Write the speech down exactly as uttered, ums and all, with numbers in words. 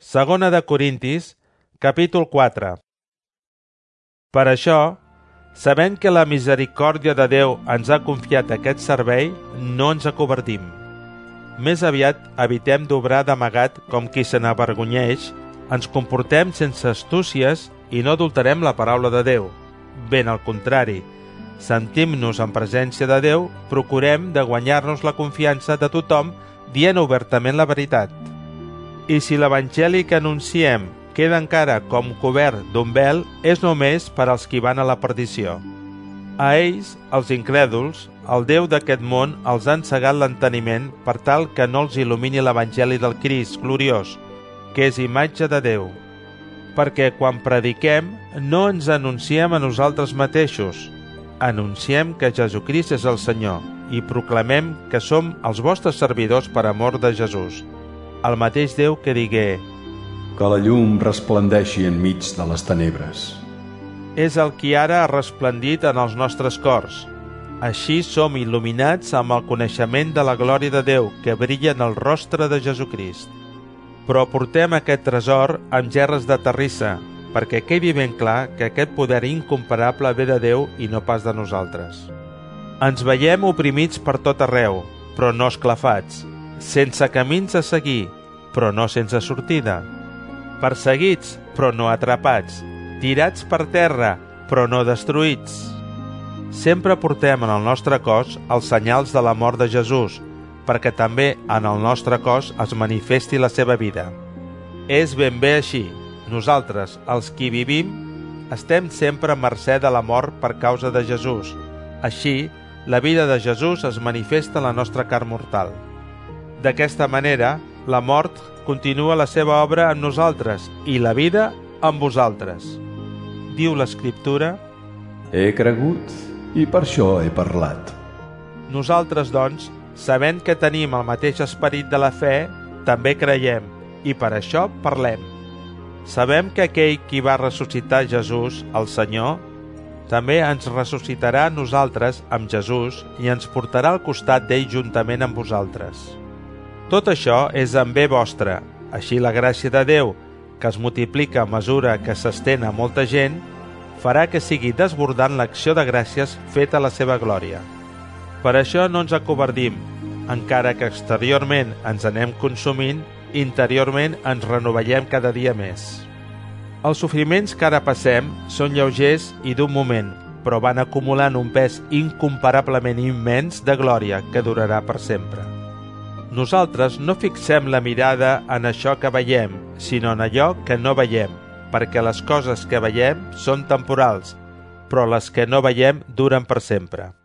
Segona de Corintis, capítol quatre. Per això, sabent que la misericòrdia de Déu ens ha confiat aquest servei, no ens acovardim. Més aviat evitem d'obrar d'amagat com qui se n'avergonyeix, ens comportem sense astúcies i no adulterem la paraula de Déu. Ben al contrari, sentim-nos en presència de Déu, procurem de guanyar-nos la confiança de tothom dient obertament la veritat. I si l'evangeli que anunciem queda encara com cobert d'un vel, és només per als qui van a la perdició. A ells, els incrèduls, el Déu d'aquest món els ha encegat l'enteniment per tal que no els il·lumini l'evangeli del Crist gloriós, que és imatge de Déu. Perquè quan prediquem, no ens anunciem a nosaltres mateixos, anunciem que Jesucrist és el Senyor i proclamem que som els vostres servidors per amor de Jesús. El mateix Déu que digué: que la llum resplendeixi enmig de les tenebres. És el qui ara ha resplendit en els nostres cors. Així som il·luminats amb el coneixement de la glòria de Déu que brilla en el rostre de Jesucrist. Però portem aquest tresor amb gerres de terrissa, perquè quedi ben clar que aquest poder incomparable ve de Déu i no pas de nosaltres. Ens veiem oprimits per tot arreu, però no esclafats, sense camins a seguir, però no sense sortida, perseguits, però no atrapats, tirats per terra, però no destruïts. Sempre portem en el nostre cos els senyals de la mort de Jesús, perquè també en el nostre cos es manifesti la seva vida. És ben bé així. Nosaltres, els qui vivim, estem sempre a mercè de la mort per causa de Jesús. Així, la vida de Jesús es manifesta en la nostra carn mortal. D'aquesta manera, la mort continua la seva obra en nosaltres i la vida en vosaltres. Diu l'Escriptura: He cregut i per això he parlat. Nosaltres, doncs, sabent que tenim el mateix esperit de la fe, també creiem i per això parlem. Sabem que aquell qui va ressuscitar Jesús, el Senyor, també ens ressuscitarà a nosaltres amb Jesús i ens portarà al costat d'ell juntament amb vosaltres. Tot això és en bé vostre, així la gràcia de Déu, que es multiplica a mesura que s'estén a molta gent, farà que sigui desbordant l'acció de gràcies feta a la seva glòria. Per això no ens acovardim, encara que exteriorment ens anem consumint, interiorment ens renovellem cada dia més. Els sofriments que ara passem són lleugers i d'un moment, però van acumulant un pes incomparablement immens de glòria que durarà per sempre. Nosaltres no fixem la mirada en això que veiem, sinó en allò que no veiem, perquè les coses que veiem són temporals, però les que no veiem duren per sempre.